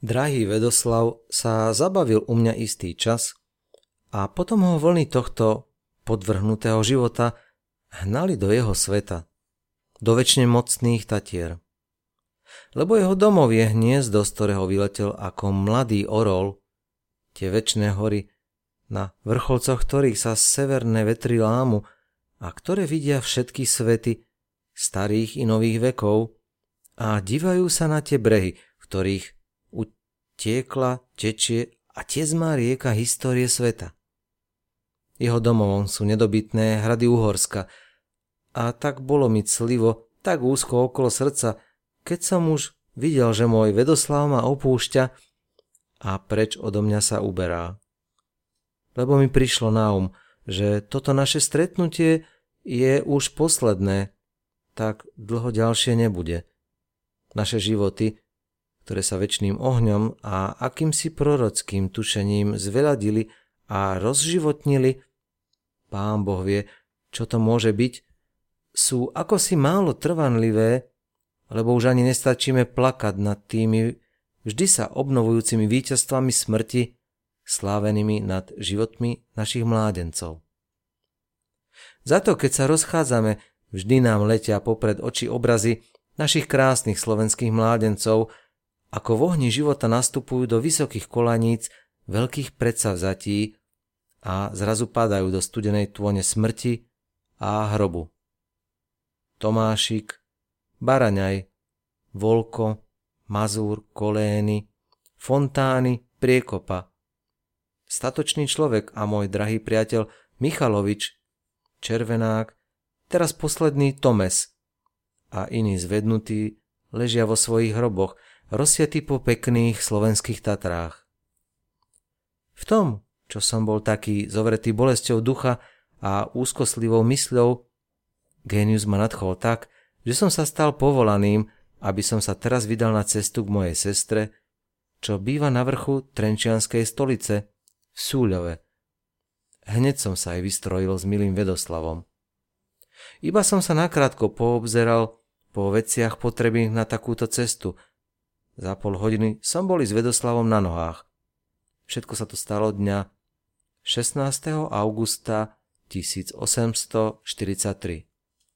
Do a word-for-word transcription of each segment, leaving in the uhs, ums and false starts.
Drahý Vedoslav sa zabavil u mňa istý čas a potom ho vlny tohto podvrhnutého života hnali do jeho sveta, do večne mocných Tatier. Lebo jeho domov je hniezdo, z ktorého vyletel ako mladý orol, tie večné hory, na vrcholcoch ktorých sa severné vetry lámu a ktoré vidia všetky svety, starých i nových vekov, a divajú sa na tie brehy, v ktorých utiekla, tečie a tiezmá rieka histórie sveta. Jeho domovom sú nedobytné hrady Uhorska a tak bolo mi clivo, tak úzko okolo srdca, keď som už videl, že môj Vedoslav ma opúšťa a preč odo mňa sa uberá. Lebo mi prišlo na um, že toto naše stretnutie je už posledné, tak dlho ďalšie nebude. Naše životy, ktoré sa večným ohňom a akýmsi prorockým tušením zveľadili a rozživotnili, Pán Boh vie, čo to môže byť, sú akosi málo trvanlivé, lebo už ani nestačíme plakať nad tými vždy sa obnovujúcimi víťazstvami smrti, slávenými nad životmi našich mládencov. Za to, keď sa rozchádzame, vždy nám letia popred oči obrazy našich krásnych slovenských mládencov, ako v ohni života nastupujú do vysokých kolaníc veľkých predsavzatí a zrazu padajú do studenej tône smrti a hrobu. Tomášik, Baraňaj, Volko, Mazúr, Kolény, Fontány, Priekopa, statočný človek a môj drahý priateľ Michalovič, Červenák, teraz posledný Tomes a iní zvednutí ležia vo svojich hroboch, rozsiatí po pekných slovenských Tatrách. V tom, čo som bol taký zovretý bolesťou ducha a úzkoslivou mysľou, génius ma nadchol tak, že som sa stal povolaným, aby som sa teraz vydal na cestu k mojej sestre, čo býva na vrchu Trenčianskej stolice v Súľove. Hneď som sa aj vystrojil s milým Vedoslavom. Iba som sa nakrátko poobzeral po veciach potrebných na takúto cestu. Za pol hodiny som bol s Vedoslavom na nohách. Všetko sa to stalo dňa šestnásteho augusta tisícosemstoštyridsaťtri.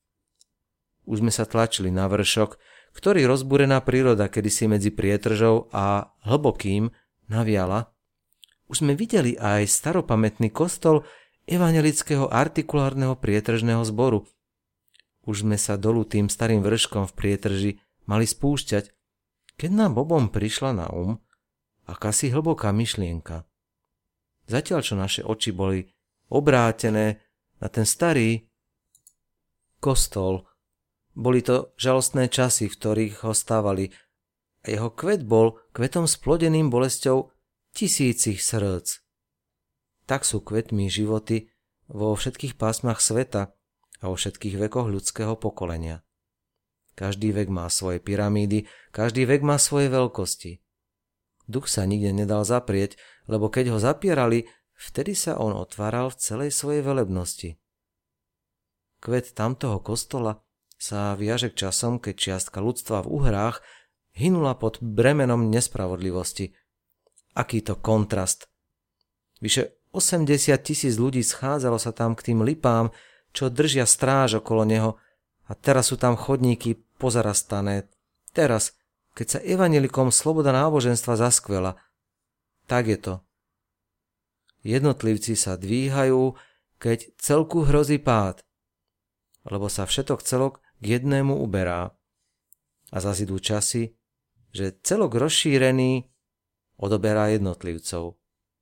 Už sme sa tlačili na vršok, ktorý rozbúrená príroda kedysi medzi Prietržou a Hlbokým naviala. Už sme videli aj staropamätný kostol evangelického artikulárneho prietržného zboru. Už sme sa dolu tým starým vrškom v Prietrži mali spúšťať, keď nám obom prišla na um akási hlboká myšlienka. Zatiaľ, čo naše oči boli obrátené na ten starý kostol, boli to žalostné časy, v ktorých ho stávali, a jeho kvet bol kvetom splodeným bolesťou tisícich srdc. Tak sú kvetmi životy vo všetkých pásmach sveta a vo všetkých vekoch ľudského pokolenia. Každý vek má svoje pyramídy, každý vek má svoje veľkosti. Duch sa nikde nedal zaprieť, lebo keď ho zapierali, vtedy sa on otváral v celej svojej velebnosti. Kvet tamtoho kostola sa viaže k časom, keď čiastka ľudstva v Uhrách hynula pod bremenom nespravodlivosti. Aký to kontrast! Vyše osemdesiat tisíc ľudí schádzalo sa tam k tým lipám, čo držia stráž okolo neho, a teraz sú tam chodníky pozarastané. Teraz, keď sa evanjelikom sloboda náboženstva zaskvela. Tak je to. Jednotlivci sa dvíhajú, keď celku hrozí pád, lebo sa všetok celok k jednému uberá. A zas idú časy, že celok rozšírený odoberá jednotlivcov.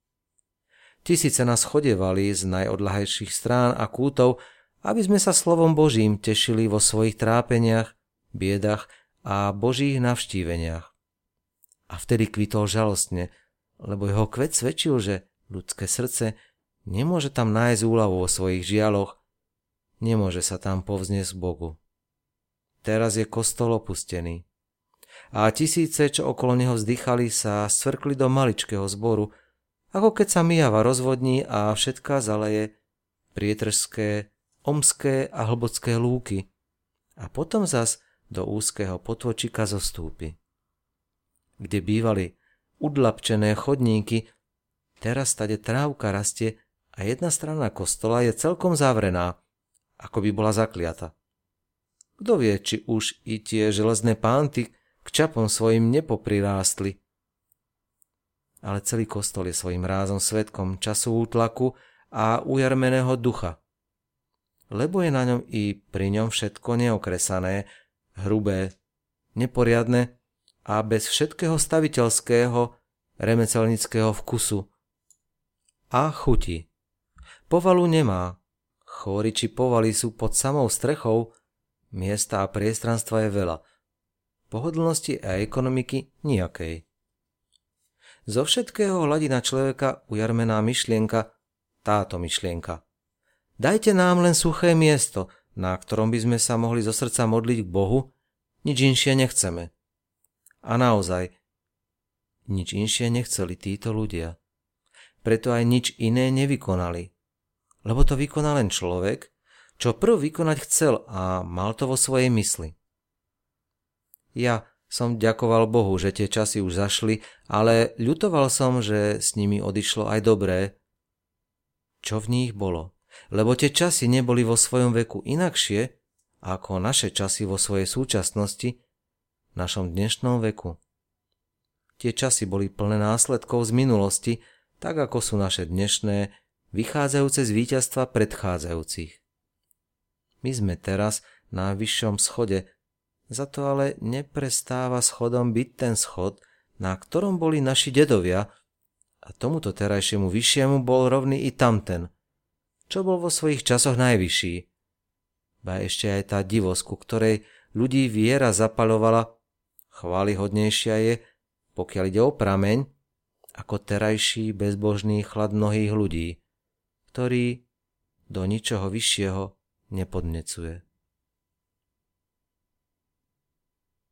Tisíce nás chodevali z najodľahejších strán a kútov, aby sme sa slovom Božím tešili vo svojich trápeniach, biedach a Božích navštíveniach. A vtedy kvitol žalostne, lebo jeho kvet svedčil, že ľudské srdce nemôže tam nájsť úľavu vo svojich žialoch, nemôže sa tam povzniesť k Bogu. Teraz je kostol opustený. A tisíce, čo okolo neho vzdychali, sa svrkli do maličkého zboru, ako keď sa Myjava rozvodní a všetká zaleje prietržské, omské a hlbocké lúky a potom zas do úzkeho potôčika zostúpi. Kde bývali udlapčené chodníky, teraz tade trávka rastie a jedna strana kostola je celkom zavrená, ako by bola zakliata. Kto vie, či už i tie železné pánty k čapom svojim nepoprirástli. Ale celý kostol je svojím rázom svedkom času útlaku a ujarmeného ducha. Lebo je na ňom i pri ňom všetko neokresané, hrubé, neporiadne a bez všetkého staviteľského, remeselnického vkusu a chuti. Povalu nemá, chóry či povaly sú pod samou strechou, miesta a priestranstva je veľa, pohodlnosti a ekonomiky nijakej. Zo všetkého hladí na človeka ujarmená myšlienka, táto myšlienka. Dajte nám len suché miesto, na ktorom by sme sa mohli zo srdca modliť k Bohu, nič inšie nechceme. A naozaj, nič inšie nechceli títo ľudia. Preto aj nič iné nevykonali. Lebo to vykonal len človek, čo prv vykonať chcel a mal to vo svojej mysli. Ja som ďakoval Bohu, že tie časy už zašli, ale ľutoval som, že s nimi odišlo aj dobré, čo v nich bolo. Lebo tie časy neboli vo svojom veku inakšie, ako naše časy vo svojej súčasnosti, v našom dnešnom veku. Tie časy boli plné následkov z minulosti, tak ako sú naše dnešné, vychádzajúce z víťazstva predchádzajúcich. My sme teraz na vyššom schode, za to ale neprestáva schodom byť ten schod, na ktorom boli naši dedovia, a tomuto terajšiemu vyššiemu bol rovný i tamten, čo bol vo svojich časoch najvyšší. Ba ešte aj tá divosť, ku ktorej ľudí viera zapaľovala, chválihodnejšia je, pokiaľ ide o prameň, ako terajší bezbožný chlad mnohých ľudí, ktorý do ničoho vyššieho nepodnecuje.